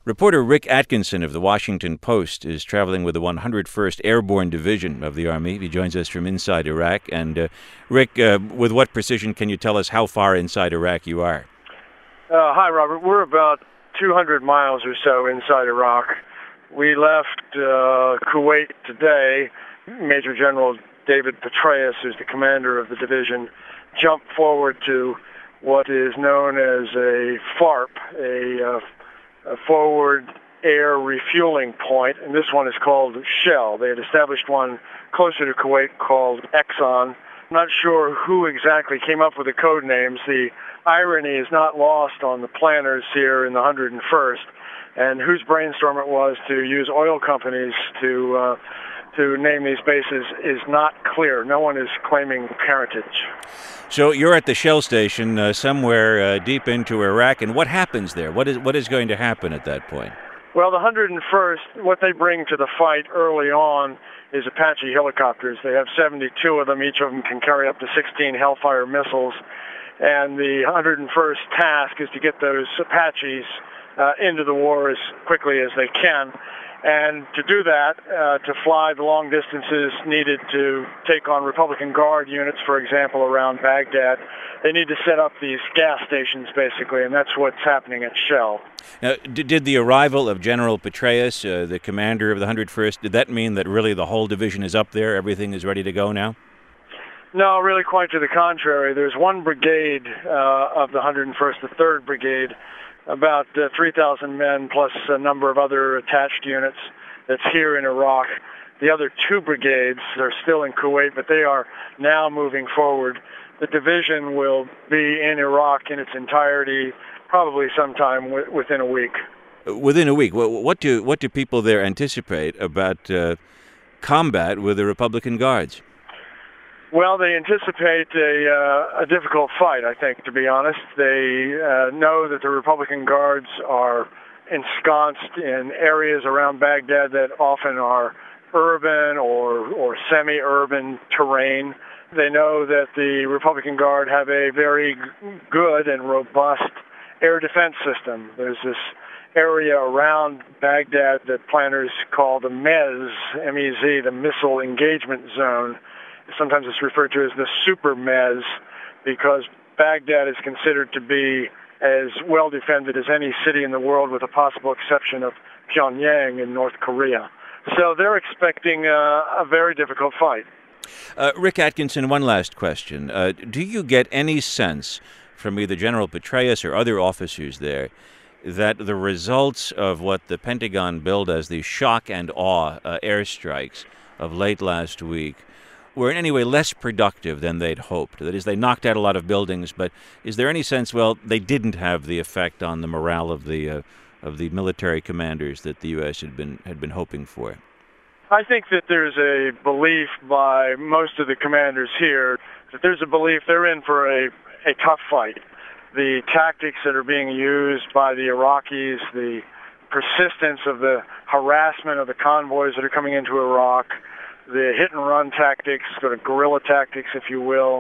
Reporter Rick Atkinson of the Washington Post is traveling with the 101st Airborne Division of the Army. He joins us from inside Iraq. And Rick, with what precision can you tell us how far inside Iraq you are? Hi, Robert. We're about 200 miles or so inside Iraq. We left Kuwait today. Major General David Petraeus, who's the commander of the division, jumped forward to what is known as a FARP, a forward air refueling point, and this one is called Shell. They had established one closer to Kuwait called Exxon. I'm not sure who exactly came up with the code names. The irony is not lost on the planners here in the 101st, and whose brainstorm it was to use oil companies to name these bases is not clear. No one is claiming parentage. So you're at the Shell station somewhere deep into Iraq, and what happens there? What is going to happen at that point? Well, the 101st, what they bring to the fight early on is Apache helicopters. They have 72 of them. Each of them can carry up to 16 Hellfire missiles. And the 101st task is to get those Apaches into the war as quickly as they can. And to do that, to fly the long distances needed to take on Republican Guard units, for example, around Baghdad, they need to set up these gas stations, basically, and that's what's happening at Shell. Now, did the arrival of General Petraeus, the commander of the 101st, did that mean that really the whole division is up there, everything is ready to go now? No, really quite to the contrary. There's one brigade of the 101st, the 3rd Brigade, about 3,000 men plus a number of other attached units that's here in Iraq. The other 2 brigades are still in Kuwait, but they are now moving forward. The division will be in Iraq in its entirety probably sometime within a week. Within a week. What do people there anticipate about combat with the Republican Guards? Well, they anticipate a difficult fight, I think, to be honest. They know that the Republican Guards are ensconced in areas around Baghdad that often are urban or semi-urban terrain. They know that the Republican Guard have a very good and robust air defense system. There's this area around Baghdad that planners call the MEZ, M-E-Z, the Missile Engagement Zone. Sometimes it's referred to as the Super MEZ because Baghdad is considered to be as well defended as any city in the world, with the possible exception of Pyongyang in North Korea. So they're expecting a very difficult fight. Rick Atkinson, one last question. Do you get any sense from either General Petraeus or other officers there that the results of what the Pentagon billed as the shock and awe airstrikes of late last week were in any way less productive than they'd hoped? That is, they knocked out a lot of buildings, but is there any sense, well, they didn't have the effect on the morale of the military commanders that the U.S. had been hoping for? I think that there's a belief by most of the commanders here that there's a belief they're in for a tough fight. The tactics that are being used by the Iraqis, the persistence of the harassment of the convoys that are coming into Iraq, the hit-and-run tactics, sort of guerrilla tactics, if you will,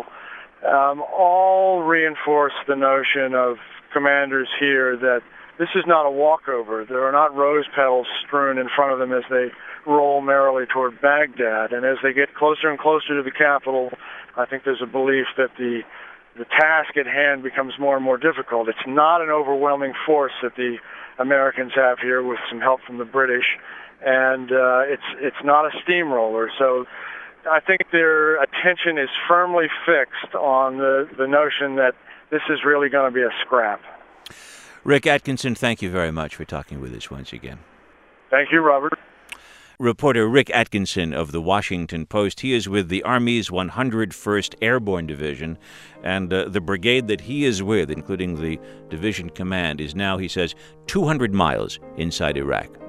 all reinforce the notion of commanders here that this is not a walkover. There are not rose petals strewn in front of them as they roll merrily toward Baghdad. And as they get closer and closer to the capital, I think there's a belief that the task at hand becomes more and more difficult. It's not an overwhelming force that the Americans have here with some help from the British. And it's not a steamroller. So I think their attention is firmly fixed on the notion that this is really going to be a scrap. Rick Atkinson, thank you very much for talking with us once again. Thank you, Robert. Reporter Rick Atkinson of the Washington Post. He is with the Army's 101st Airborne Division, and the brigade that he is with, including the division command, is now, he says, 200 miles inside Iraq.